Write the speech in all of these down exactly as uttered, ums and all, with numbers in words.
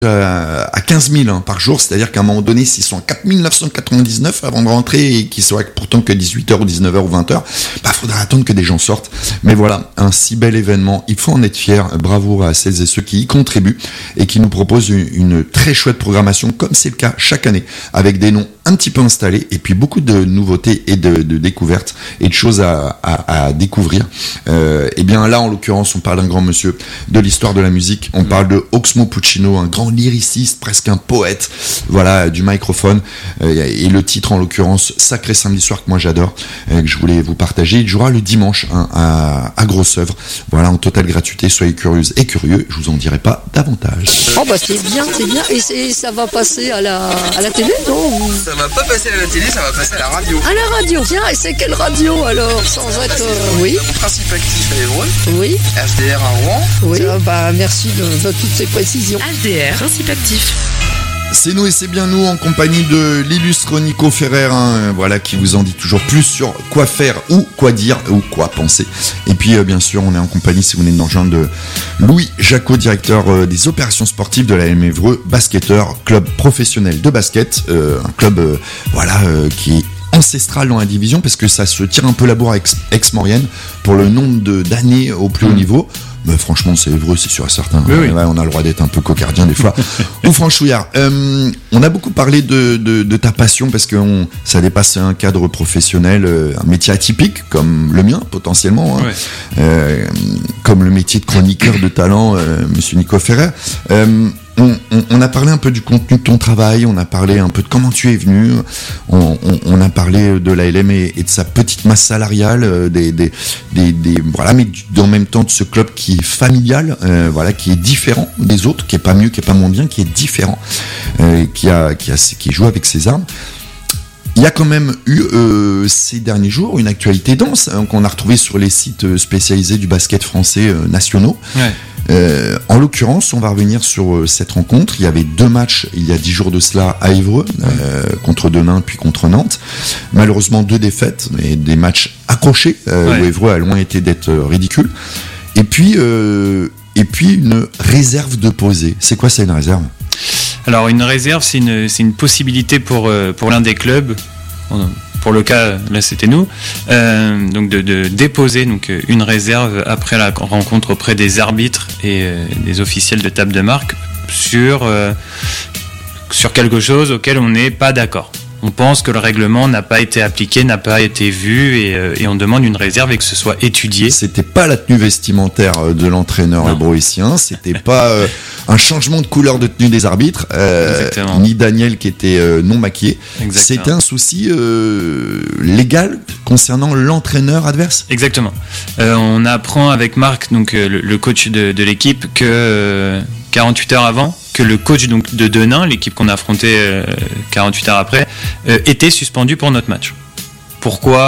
à quinze mille hein, par jour, c'est-à-dire qu'à un moment donné, s'ils sont à quatre mille neuf cent quatre-vingt-dix-neuf avant de rentrer et qu'ils soient pourtant que dix-huit heures ou dix-neuf heures ou vingt heures, bah faudra attendre que des gens sortent. Mais voilà, un si bel événement, il faut en être fier. Bravo à celles et ceux qui y contribuent et qui nous proposent une, une très chouette programmation, comme c'est le cas chaque année, avec des noms un petit peu installés et puis beaucoup de nouveautés et de, de découvertes et de choses à, à, à découvrir. Euh, et bien là, en l'occurrence, on parle d'un grand monsieur de l'histoire de la musique. On parle de Oxmo Puccino, un grand lyriciste, presque un poète, voilà, du microphone. Euh, et le titre, en l'occurrence, Sacré Samedi Soir, que moi j'adore, euh, que je voulais vous partager. Il jouera le dimanche hein, à, à Grosse-Œuvre. Voilà, en totale gratuité. Soyez curieuses et curieux. Je vous en dirai pas davantage. Oh bah c'est bien, c'est bien. Et, et ça va passer à la, à la télé, non? Ça va pas passer à la télé, ça va passer à la radio. À la radio, tiens, et c'est quelle radio alors? Sans être... Euh, oui. Principe actif à Évreux. Oui. H D R à Rouen. Oui. Tiens, bah merci de, de toutes ces précisions. H D R, Principe actif. C'est nous et c'est bien nous en compagnie de l'illustre Nico Ferrer, hein, voilà, qui vous en dit toujours plus sur quoi faire ou quoi dire ou quoi penser. Et puis euh, bien sûr, on est en compagnie, si vous venez de nous rejoindre, de Louis Jacot, directeur euh, des opérations sportives de l'A M Évreux, basketteur, club professionnel de basket, euh, un club euh, voilà euh, qui est ancestral dans la division parce que ça se tire un peu la bourre avec Aix-Maurienne pour le nombre de, d'années au plus haut niveau. Mais franchement, c'est Évreux, c'est sûr et certain. Oui, oui. Ouais, on a le droit d'être un peu cocardien des fois. Ou franchouillard. Euh, on a beaucoup parlé de, de, de ta passion parce que on, ça dépasse un cadre professionnel, euh, un métier atypique comme le mien potentiellement, hein. Ouais. euh, comme le métier de chroniqueur de talent, euh, Monsieur Nico Ferrer. Euh, On, on, on a parlé un peu du contenu de ton travail, on a parlé un peu de comment tu es venu, on, on, on a parlé de l'A L M et, et de sa petite masse salariale, des, des, des, des voilà, mais en même temps de ce club qui est familial, euh, voilà, qui est différent des autres, qui est pas mieux, qui est pas moins bien, qui est différent, euh, qui a, qui a, qui joue avec ses armes. Il y a quand même eu euh, ces derniers jours une actualité dense hein, qu'on a retrouvée sur les sites spécialisés du basket français euh, nationaux. Ouais. Euh, en l'occurrence, on va revenir sur euh, cette rencontre. Il y avait deux matchs il y a dix jours de cela à Évreux, euh, contre Denain puis contre Nantes. Malheureusement, deux défaites et des matchs accrochés euh, ouais. où Évreux a loin été d'être euh, ridicule. Et puis, euh, et puis une réserve de posée. C'est quoi ça, une réserve ? Alors une réserve, c'est une, c'est une possibilité pour, euh, pour l'un des clubs, pour le cas, là c'était nous, euh, donc de, de déposer donc, une réserve après la rencontre auprès des arbitres et euh, des officiels de table de marque sur, euh, sur quelque chose auquel on n'est pas d'accord. On pense que le règlement n'a pas été appliqué, n'a pas été vu et, euh, et on demande une réserve et que ce soit étudié. C'était pas la tenue vestimentaire de l'entraîneur hébroïcien, c'était pas euh, un changement de couleur de tenue des arbitres, euh, ni Daniel qui était euh, non maquillé. Exactement. C'était un souci euh, légal concernant l'entraîneur adverse. Exactement. Euh, on apprend avec Marc, donc euh, le, le coach de, de l'équipe, que euh, quarante-huit heures avant, que le coach donc, de Denain, l'équipe qu'on a affrontée euh, quarante-huit heures après, euh, était suspendu pour notre match. Pourquoi ?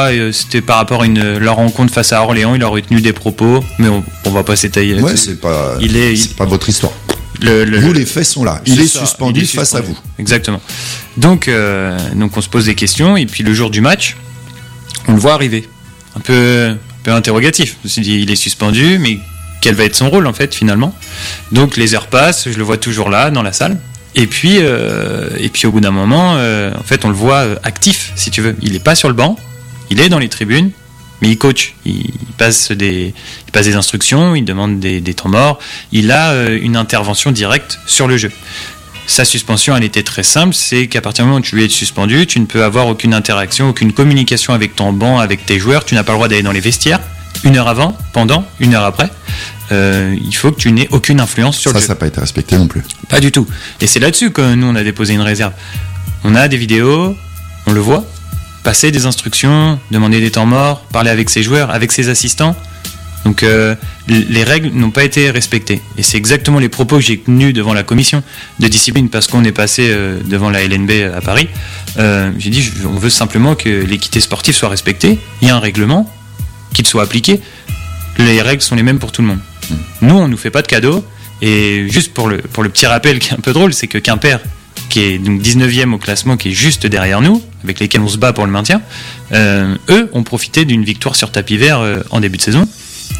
euh, C'était par rapport à une, leur rencontre face à Orléans, il a retenu des propos, mais on, on va pas s'étaler. Ouais, c'est pas, il est, c'est il, pas votre histoire. Le, le, vous, les faits sont là. Il est, ça, suspendu il est suspendu face à vous. Exactement. Donc, euh, donc on se pose des questions, et puis le jour du match, on le voit arriver. Un peu, un peu interrogatif. Je me suis dit, il est suspendu, mais quel va être son rôle en fait finalement. Donc les heures passent, je le vois toujours là dans la salle. Et puis, euh, et puis au bout d'un moment, euh, en fait, on le voit actif, si tu veux. Il n'est pas sur le banc, il est dans les tribunes, mais il coach. Il passe des, il passe des instructions, il demande des, des temps morts. Il a euh, une intervention directe sur le jeu. Sa suspension, elle était très simple, c'est qu'à partir du moment où tu es suspendu, tu ne peux avoir aucune interaction, aucune communication avec ton banc, avec tes joueurs. Tu n'as pas le droit d'aller dans les vestiaires. Une heure avant, pendant, une heure après, euh, il faut que tu n'aies aucune influence sur ça, le jeu. Ça, ça n'a pas été respecté non plus. Pas du tout. Et c'est là-dessus que nous, on a déposé une réserve. On a des vidéos, on le voit, passer des instructions, demander des temps morts, parler avec ses joueurs, avec ses assistants. Donc, euh, les règles n'ont pas été respectées. Et c'est exactement les propos que j'ai tenus devant la commission de discipline, parce qu'on est passé euh, devant la L N B à Paris. Euh, j'ai dit, on veut simplement que l'équité sportive soit respectée. Il y a un règlement, qu'il soit appliqué, les règles sont les mêmes pour tout le monde. Mmh. Nous, on ne nous fait pas de cadeaux, et juste pour le, pour le petit rappel qui est un peu drôle, c'est que Quimper, qui est donc dix-neuvième au classement, qui est juste derrière nous, avec lesquels on se bat pour le maintien, euh, eux ont profité d'une victoire sur tapis vert euh, en début de saison,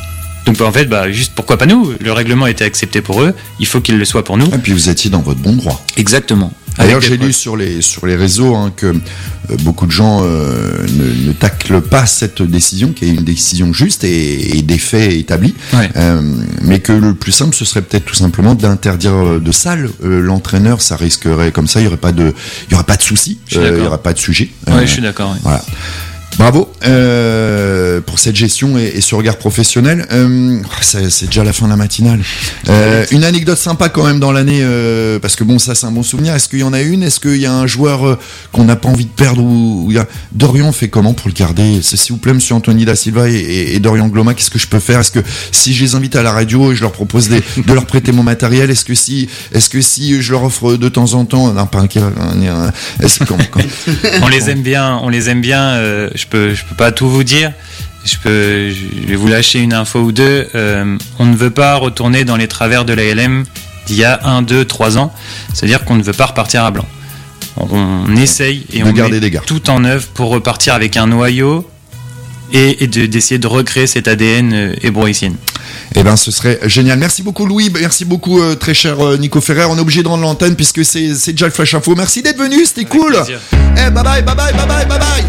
Donc en fait, bah, juste pourquoi pas nous? Le règlement a été accepté pour eux, il faut qu'il le soit pour nous. Et puis vous étiez dans votre bon droit. Exactement. D'ailleurs, j'ai lu sur les, sur les réseaux hein, que euh, beaucoup de gens euh, ne, ne taclent pas cette décision, qui est une décision juste et, et des faits établis, Ouais. euh, mais que le plus simple, ce serait peut-être tout simplement d'interdire de salle euh, l'entraîneur. Ça risquerait, comme ça, il n'y aurait pas de, il y aurait pas de souci, Je suis euh, il n'y d'accord. aurait pas de sujet. Ouais, Euh, je suis d'accord. Ouais. Voilà. Bravo euh, pour cette gestion et, et ce regard professionnel. Euh, c'est, c'est déjà la fin de la matinale. Euh, une anecdote sympa quand même dans l'année, euh, parce que bon, ça c'est un bon souvenir. Est-ce qu'il y en a une? Est-ce qu'il y a un joueur euh, qu'on n'a pas envie de perdre ou, ou il y a... Dorian fait comment pour le garder? C'est, s'il vous plaît, Monsieur Anthony da Silva et, et, et Dorian Gloma, qu'est-ce que je peux faire? Est-ce que si je les invite à la radio et je leur propose des, de leur prêter mon matériel, est-ce que si, est-ce que si je leur offre de temps en temps, non pas un, un, un est-ce que, comment, comment, On les aime bien, on les aime bien. Euh, je peux, je peux pas tout vous dire. Je peux, je vais vous lâcher une info ou deux. Euh, on ne veut pas retourner dans les travers de l'A L M d'il y a un, deux, trois ans. C'est-à-dire qu'on ne veut pas repartir à blanc. On, on essaye et De on garder met des gars. tout en œuvre pour repartir avec un noyau et, et de, d'essayer de recréer cet A D N euh, hébroïcienne. Eh ben, ce serait génial. Merci beaucoup, Louis. Merci beaucoup, euh, très cher euh, Nico Ferrer. On est obligé de rendre l'antenne puisque c'est, c'est déjà le Flash Info. Merci d'être venu, c'était Avec cool. plaisir. Eh, bye bye, bye bye, bye bye, bye bye.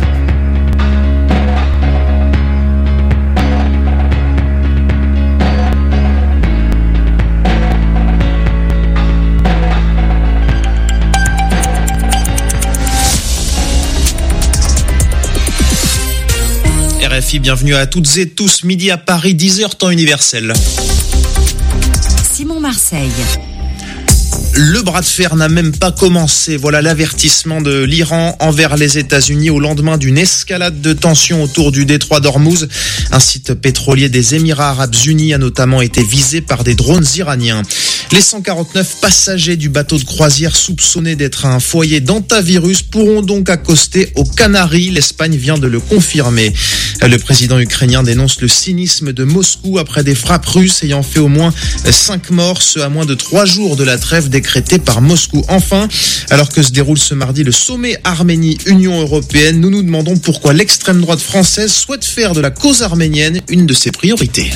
R F I, bienvenue à toutes et tous, midi à Paris, dix heures temps universel. Simon Marseille. Le bras de fer n'a même pas commencé. Voilà l'avertissement de l'Iran envers les États-Unis au lendemain d'une escalade de tensions autour du détroit d'Ormuz. Un site pétrolier des Émirats Arabes Unis a notamment été visé par des drones iraniens. Les cent quarante-neuf passagers du bateau de croisière soupçonnés d'être un foyer d'antavirus pourront donc accoster aux Canaries. L'Espagne vient de le confirmer. Le président ukrainien dénonce le cynisme de Moscou après des frappes russes ayant fait au moins cinq morts, ce à moins de trois jours de la trêve décrétée par Moscou. Enfin, alors que se déroule ce mardi le sommet Arménie-Union européenne, nous nous demandons pourquoi l'extrême droite française souhaite faire de la cause arménienne une de ses priorités.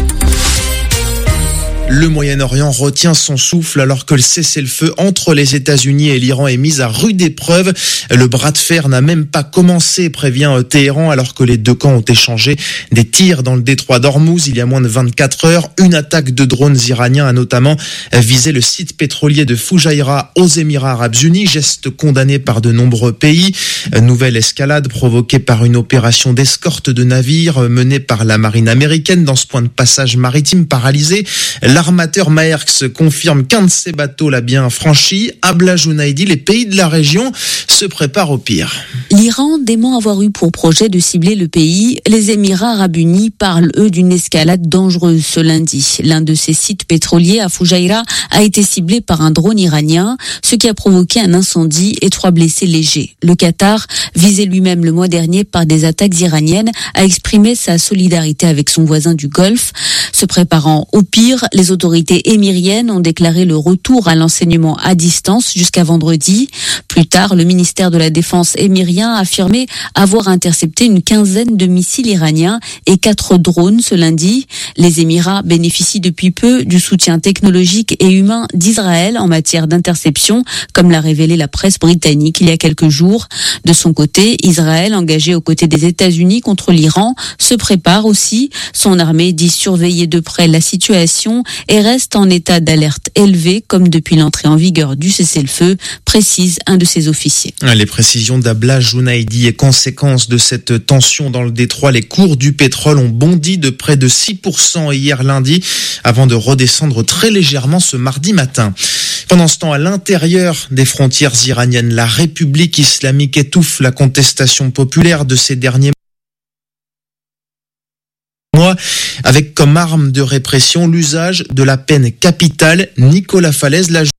Le Moyen-Orient retient son souffle alors que le cessez-le-feu entre les États-Unis et l'Iran est mis à rude épreuve. Le bras de fer n'a même pas commencé, prévient Téhéran, alors que les deux camps ont échangé des tirs dans le détroit d'Ormuz il y a moins de vingt-quatre heures. Une attaque de drones iraniens a notamment visé le site pétrolier de Fujairah aux Émirats Arabes Unis, geste condamné par de nombreux pays. Nouvelle escalade provoquée par une opération d'escorte de navires menée par la marine américaine dans ce point de passage maritime paralysé. L'armateur Maersk confirme qu'un de ses bateaux l'a bien franchi. Abla Jounaidi, les pays de la région se préparent au pire. L'Iran dément avoir eu pour projet de cibler le pays. Les Émirats Arabes Unis parlent, eux, d'une escalade dangereuse ce lundi. L'un de ces sites pétroliers à Fujairah a été ciblé par un drone iranien, ce qui a provoqué un incendie et trois blessés légers. Le Qatar, visé lui-même le mois dernier par des attaques iraniennes, a exprimé sa solidarité avec son voisin du Golfe. Se préparant au pire, les autorités émiriennes ont déclaré le retour à l'enseignement à distance jusqu'à vendredi. Plus tard, le ministère de la Défense émirien a affirmé avoir intercepté une quinzaine de missiles iraniens et quatre drones ce lundi. Les Émirats bénéficient depuis peu du soutien technologique et humain d'Israël en matière d'interception, comme l'a révélé la presse britannique il y a quelques jours. De son côté, Israël, engagé aux côtés des États-Unis contre l'Iran, se prépare aussi. Son armée dit surveiller de près la situation et reste en état d'alerte élevé, comme depuis l'entrée en vigueur du cessez-le-feu, précise un de ses officiers. Les précisions d'Abla Jounaidi et conséquence de cette tension dans le détroit, les cours du pétrole ont bondi de près de six pour cent hier lundi, avant de redescendre très légèrement ce mardi matin. Pendant ce temps, à l'intérieur des frontières iraniennes, la République islamique étouffe la contestation populaire de ces derniers mois, avec comme arme de répression l'usage de la peine capitale. Nicolas Falaise l'a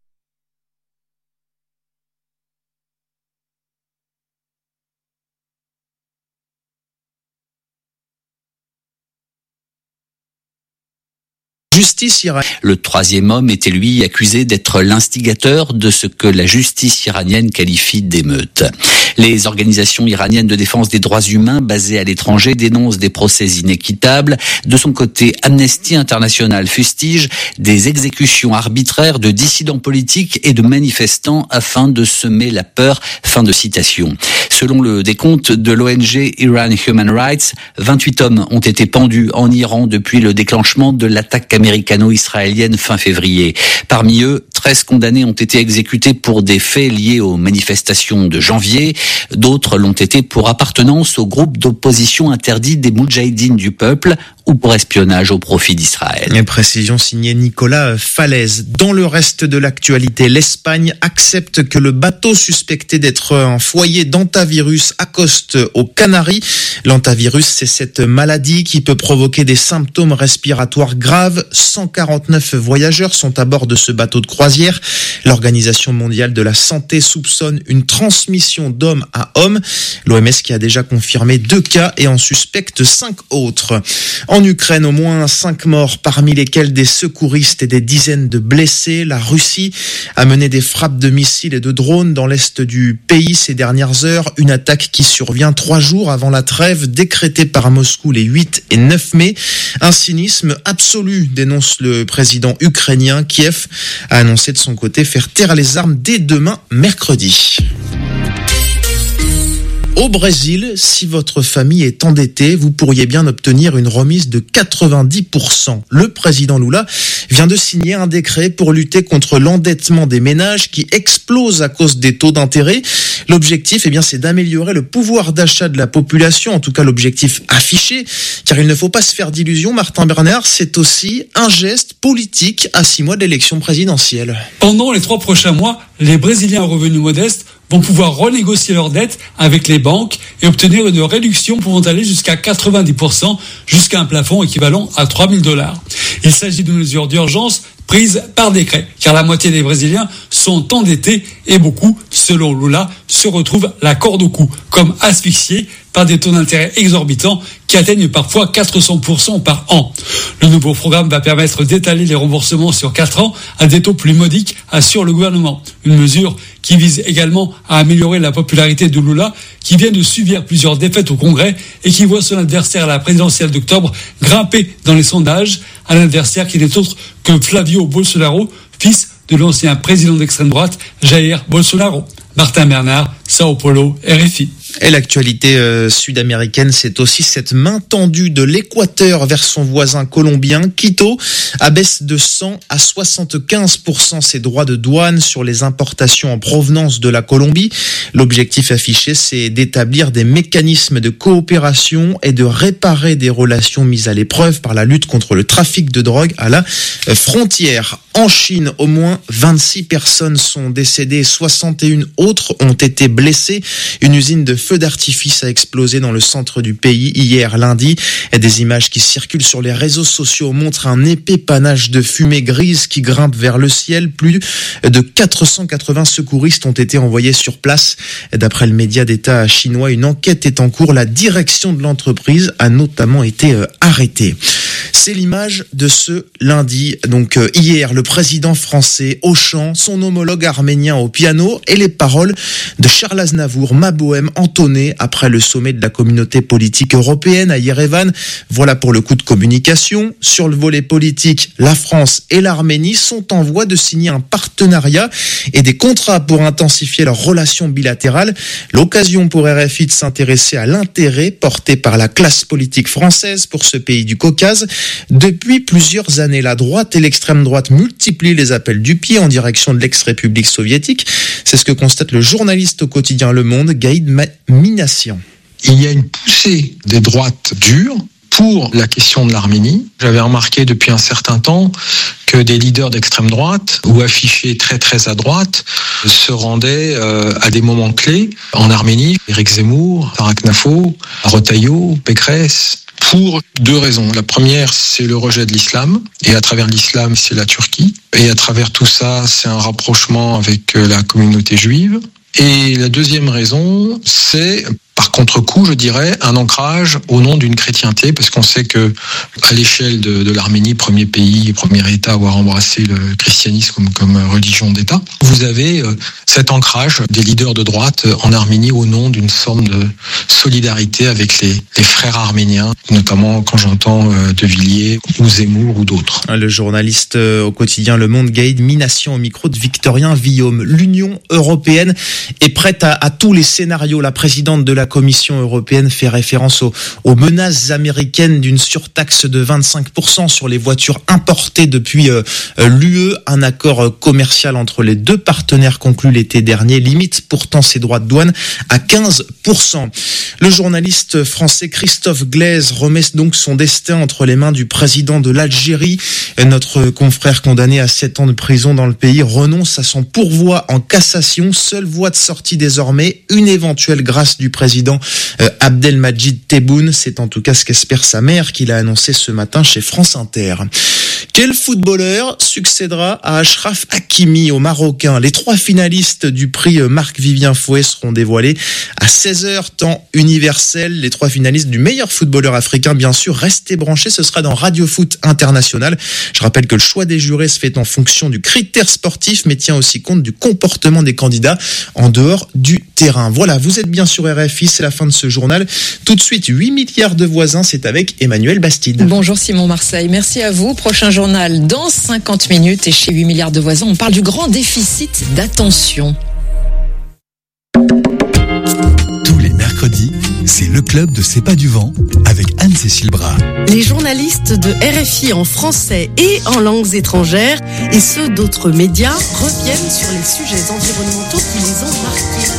justice justice iranienne. Le troisième homme était lui accusé d'être l'instigateur de ce que la justice iranienne qualifie d'émeute. Les organisations iraniennes de défense des droits humains basées à l'étranger dénoncent des procès inéquitables. De son côté, Amnesty International fustige des exécutions arbitraires de dissidents politiques et de manifestants afin de semer la peur. Fin de citation. Selon le décompte de l'O N G Iran Human Rights, vingt-huit hommes ont été pendus en Iran depuis le déclenchement de l'attaque américano-israélienne fin février. Parmi eux, treize condamnés ont été exécutés pour des faits liés aux manifestations de janvier. D'autres l'ont été pour appartenance au groupe d'opposition interdit des Moudjahidines du peuple ou pour espionnage au profit d'Israël. Une précision signée Nicolas Falaise. Dans le reste de l'actualité, l'Espagne accepte que le bateau suspecté d'être un foyer d'hantavirus accoste aux Canaries. L'hantavirus, c'est cette maladie qui peut provoquer des symptômes respiratoires graves. cent quarante-neuf voyageurs sont à bord de ce bateau de croisière. L'Organisation mondiale de la santé soupçonne une transmission d'homme à homme. L'O M S qui a déjà confirmé deux cas et en suspecte cinq autres. En Ukraine, au moins cinq morts, parmi lesquels des secouristes et des dizaines de blessés. La Russie a mené des frappes de missiles et de drones dans l'est du pays ces dernières heures. Une attaque qui survient trois jours avant la trêve décrétée par Moscou les huit et neuf mai. Un cynisme absolu, dénonce le président ukrainien. Kiev a annoncé de son côté faire taire les armes dès demain, mercredi. Au Brésil, si votre famille est endettée, vous pourriez bien obtenir une remise de quatre-vingt-dix pour cent. Le président Lula vient de signer un décret pour lutter contre l'endettement des ménages qui explose à cause des taux d'intérêt. L'objectif, eh bien, c'est d'améliorer le pouvoir d'achat de la population, en tout cas l'objectif affiché, car il ne faut pas se faire d'illusions. Martin Bernard, c'est aussi un geste politique à six mois de l'élection présidentielle. Pendant les trois prochains mois, les Brésiliens à revenus modestes vont pouvoir renégocier leurs dettes avec les banques et obtenir une réduction pouvant aller jusqu'à quatre-vingt-dix pour cent, jusqu'à un plafond équivalent à trois mille dollars. Il s'agit d'une mesure d'urgence prise par décret, car la moitié des Brésiliens sont endettés et beaucoup, selon Lula, se retrouvent la corde au cou, comme asphyxiés par des taux d'intérêt exorbitants qui atteignent parfois quatre cents pour cent par an. Le nouveau programme va permettre d'étaler les remboursements sur quatre ans à des taux plus modiques, assure le gouvernement. Une mesure qui vise également à améliorer la popularité de Lula, qui vient de subir plusieurs défaites au Congrès et qui voit son adversaire à la présidentielle d'octobre grimper dans les sondages, un adversaire qui n'est autre que Flavio Bolsonaro, fils de l'ancien président d'extrême droite Jair Bolsonaro. Martin Bernard, Sao Paulo, R F I. Et l'actualité euh, sud-américaine, c'est aussi cette main tendue de l'Équateur vers son voisin colombien. Quito abaisse de cent à soixante-quinze pour cent ses droits de douane sur les importations en provenance de la Colombie. L'objectif affiché, c'est d'établir des mécanismes de coopération et de réparer des relations mises à l'épreuve par la lutte contre le trafic de drogue à la frontière. En Chine, au moins vingt-six personnes sont décédées, soixante et une autres ont été blessées. Une usine de feu d'artifice a explosé dans le centre du pays hier lundi. Des images qui circulent sur les réseaux sociaux montrent un épais panache de fumée grise qui grimpe vers le ciel. Plus de quatre cent quatre-vingts secouristes ont été envoyés sur place. D'après le média d'État chinois, une enquête est en cours. La direction de l'entreprise a notamment été arrêtée. C'est l'image de ce lundi. Donc euh, hier, le président français au chant, son homologue arménien au piano et les paroles de Charles Aznavour, ma bohème, entonnées après le sommet de la communauté politique européenne à Yerevan. Voilà pour le coup de communication. Sur le volet politique, la France et l'Arménie sont en voie de signer un partenariat et des contrats pour intensifier leurs relations bilatérales. L'occasion pour R F I de s'intéresser à l'intérêt porté par la classe politique française pour ce pays du Caucase. Depuis plusieurs années, la droite et l'extrême droite multiplient les appels du pied en direction de l'ex-République soviétique. C'est ce que constate le journaliste au quotidien Le Monde, Gaïd Minassian. Il y a une poussée des droites dures pour la question de l'Arménie. J'avais remarqué depuis un certain temps que des leaders d'extrême droite ou affichés très très à droite se rendaient euh, à des moments clés en Arménie. Éric Zemmour, Tarak Nafo, Retailleau, Pécresse. Pour deux raisons. La première, c'est le rejet de l'islam. Et à travers l'islam, c'est la Turquie. Et à travers tout ça, c'est un rapprochement avec la communauté juive. Et la deuxième raison, c'est par contre-coup, je dirais, un ancrage au nom d'une chrétienté, parce qu'on sait que à l'échelle de, de l'Arménie, premier pays, premier État à avoir embrassé le christianisme comme, comme religion d'État, vous avez euh, cet ancrage des leaders de droite en Arménie au nom d'une forme de solidarité avec les, les frères arméniens, notamment quand j'entends euh, De Villiers ou Zemmour ou d'autres. Le journaliste euh, au quotidien Le Monde, Gaïd Minassian, au micro de Victorien Villaume. L'Union européenne est prête à, à tous les scénarios. La présidente de la Commission européenne fait référence aux, aux menaces américaines d'une surtaxe de vingt-cinq pour cent sur les voitures importées depuis euh, l'U E. Un accord commercial entre les deux partenaires conclu l'été dernier limite pourtant ses droits de douane à quinze pour cent. Le journaliste français Christophe Glaise remet donc son destin entre les mains du président de l'Algérie. Notre confrère condamné à sept ans de prison dans le pays renonce à son pourvoi en cassation. Seule voie de sortie désormais, une éventuelle grâce du président euh, Abdelmadjid Tebboune. C'est en tout cas ce qu'espère sa mère, qu'il a annoncé ce matin chez France Inter. Quel footballeur succédera à Achraf Hakimi, au Marocain? Les trois finalistes du prix Marc-Vivien Fouet seront dévoilés à seize heures, temps universel. Les trois finalistes du meilleur footballeur africain, bien sûr. Restez branchés, ce sera dans Radio Foot International. Je rappelle que le choix des jurés se fait en fonction du critère sportif, mais tient aussi compte du comportement des candidats en dehors du terrain. Voilà, vous êtes bien sur R F I, c'est la fin de ce journal. Tout de suite, huit milliards de voisins, c'est avec Emmanuel Bastide. Bonjour Simon Marseille, merci à vous. Prochain journal dans cinquante minutes et chez huit milliards de voisins, on parle du grand déficit d'attention. Tous les mercredis, c'est le club de C'est pas du vent avec Anne-Cécile Bras. Les journalistes de R F I en français et en langues étrangères et ceux d'autres médias reviennent sur les sujets environnementaux qui les ont marqués.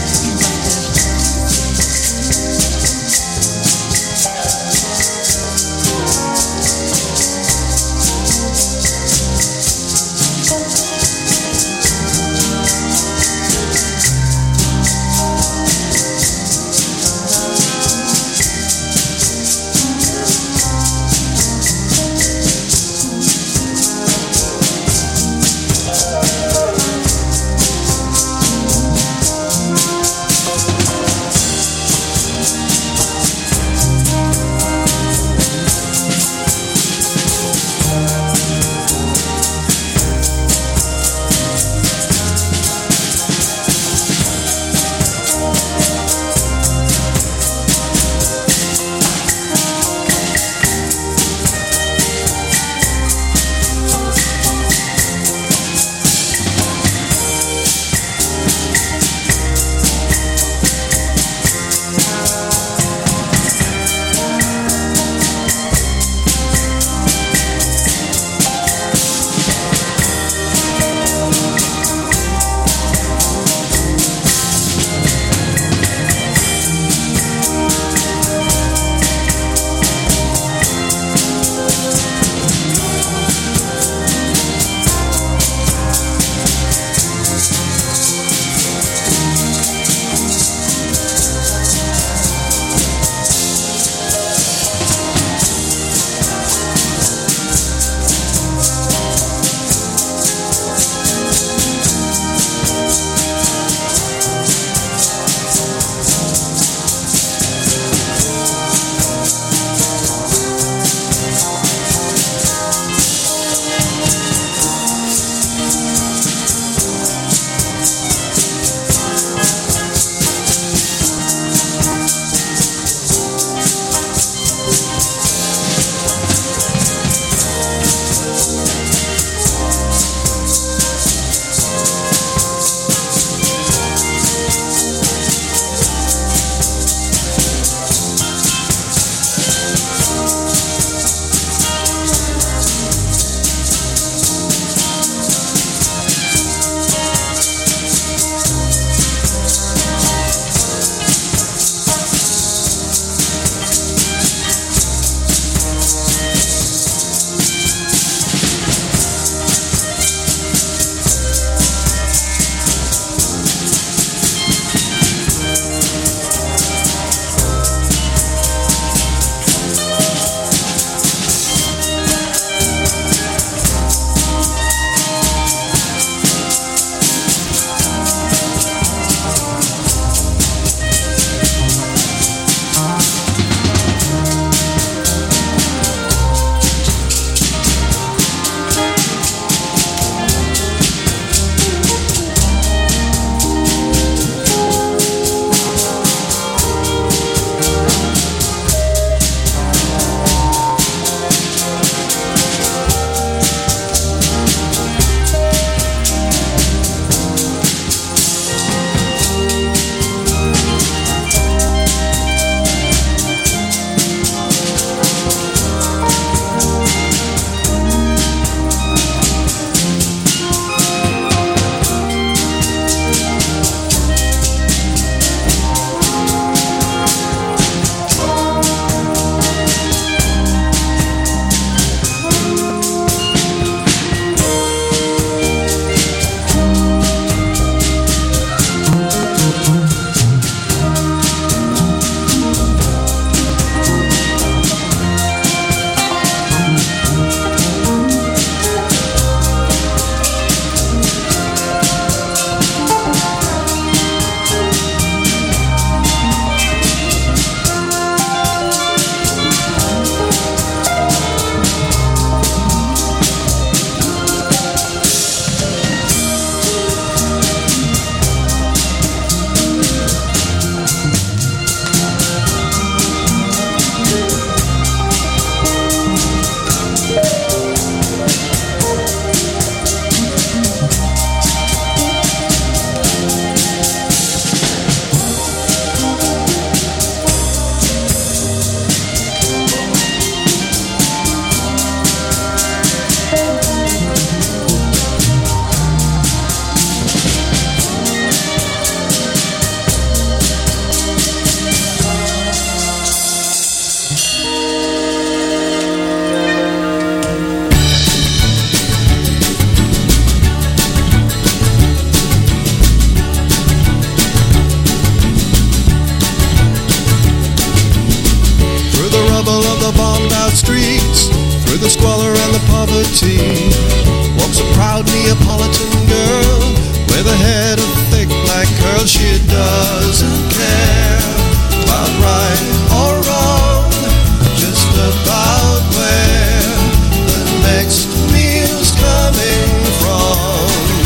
casualty. Walks a proud Neapolitan girl with a head of thick black curls. She doesn't care about right or wrong, just about where the next meal's coming from.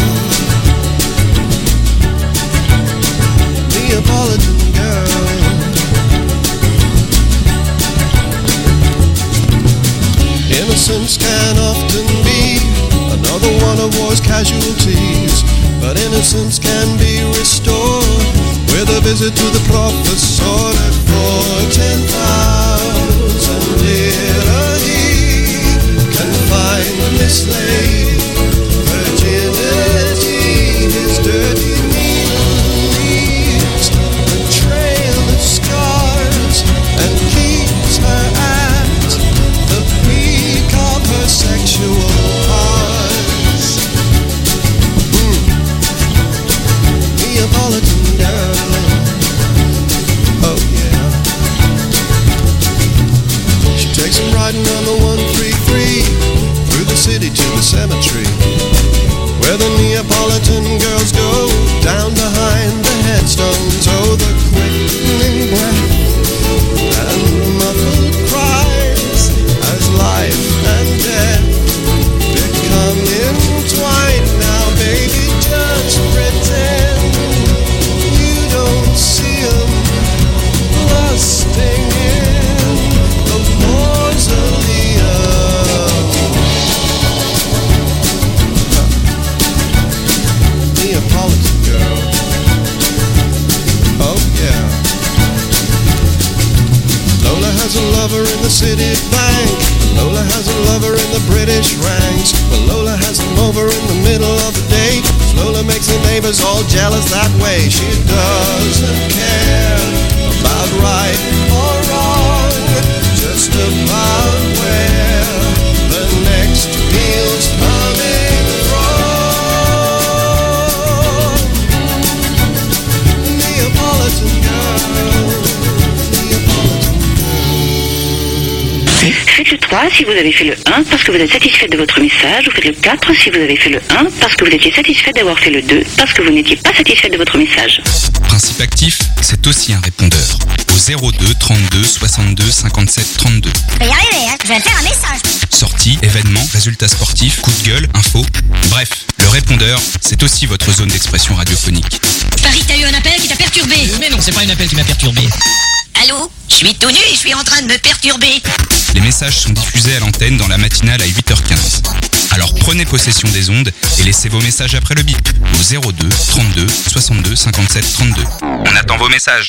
Neapolitan girl. Innocence can often be another one of war's casualties, but innocence can be restored with a visit to the professor for ten thousand lira. He can find the mislaid virginity. His dirty needle leaves a trail of scars and keeps her at the peak of her sexual parts. Mm. Neapolitan girl. Oh yeah. She takes him riding on the one three three through the city to the cemetery, where the Neapolitan girls go down behind the headstones. Oh, the quickening breath and the muffled cries as life and death become entwined. Now, baby, just pretend you don't see 'em lusting in the mausoleum. Neapolitan girl. Oh yeah. Lola has a lover in the city bank. Lola has a lover in the British ranks. But Lola has him over in the middle of the day. Lola makes the neighbors all jealous that way. She doesn't care about right or wrong, just about where the next meal's coming from. Neapolitan girl. Faites le trois si vous avez fait le un parce que vous êtes satisfait de votre message, ou faites le quatre si vous avez fait le un parce que vous étiez satisfait d'avoir fait le deux parce que vous n'étiez pas satisfait de votre message. Principe actif, c'est aussi un répondeur. Au zéro deux trente-deux soixante-deux cinquante-sept trente-deux. Je vais y arriver, hein. Je vais faire un message. Sorties, événements, résultats sportifs, coups de gueule, infos. Bref, le répondeur, c'est aussi votre zone d'expression radiophonique. Paris, t'as eu un appel qui t'a perturbé. Mais non, c'est pas un appel qui m'a perturbé. Allô? Je suis tout nu et je suis en train de me perturber. Les messages sont diffusés à l'antenne dans la matinale à huit heures quinze. Alors prenez possession des ondes et laissez vos messages après le bip au zéro deux trente-deux soixante-deux cinquante-sept trente-deux. On attend vos messages.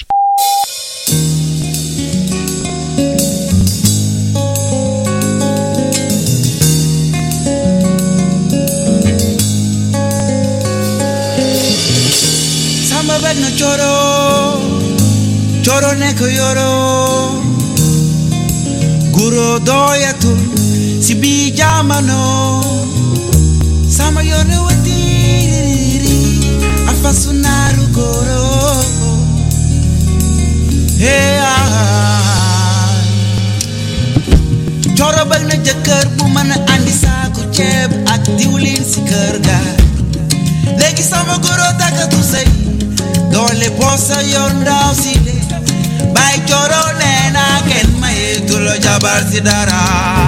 Samba bag no choro, choro neko yoro. Guro doyatul sibi jamano. Sama yone watiri afasunaru goro. Hey ah. Choro bag na jëkkër bu mën a andi saaku ceeb ak diwlin si kër ga. Léegi sama goro takatu sey doole posa yor ndaw si le. Bay choro nena ken maye tulo jabar si dara.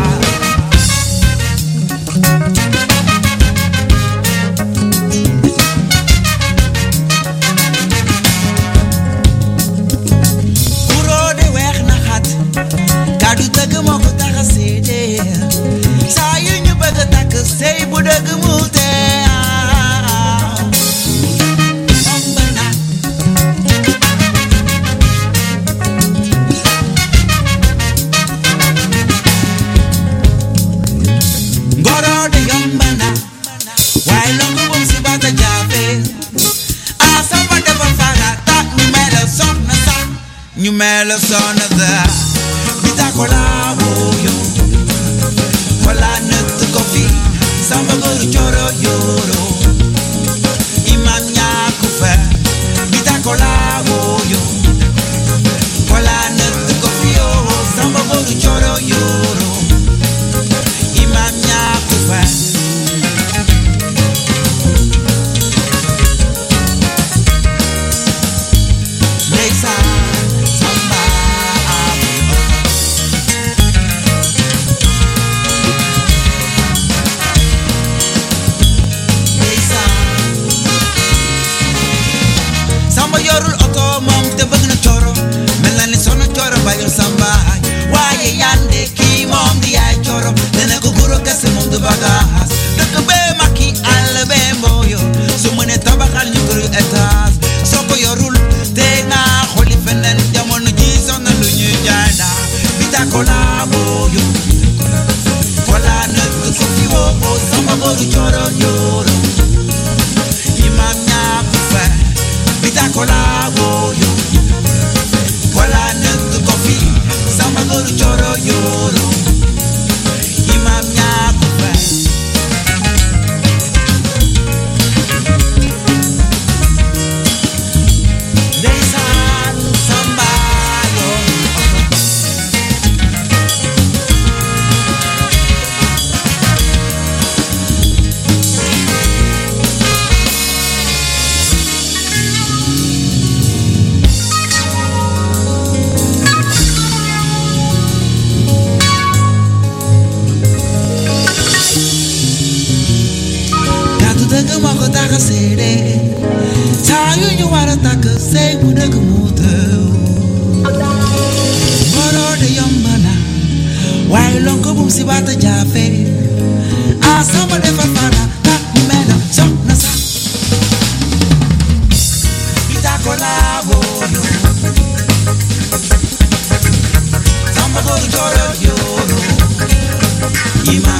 Guro de weex na xat kadu dëgg moo ko tax a seede. Saa yu ñu bëgg a takk sey bu dëgg mu tee. You made a son of that. Bita kola boyo, kola nut coffee. Samba guru choro yoro. Imam nyakufa. Bita kola boyo, kola nut coffee. Oh, samba guru choro yoro. Imam nyakufa. ko yorul oto moom te bëgg na coro mel na ni sono coro bayul sambaay waaye yande kii moom di yaay coro nene ko guro kese moom du bagaas dëkk bee makki àll bee mbooyo su mëne tabaxal ñu kër étage soo ko yorul te nga xooli feneen jamono ji sonna lu ñuy jaay daa bita ko laa booyo kola nëkk ko fi woo oo sama boru coro yoro imam ñaaku fe bita ko laa booyo kola nëkk ko fi sama boru coro yoro imam ñaaku fe ndeysaan samba yo dëgg moo ko tax a seede saa yu ñu war a takk sey bu dëgg mu tëw boroo de yomb na waaye lonko bum si baata jaafe a sama defar fana tak mu mena sox na sax bita ko laabo yo sama góor jooro yooro ima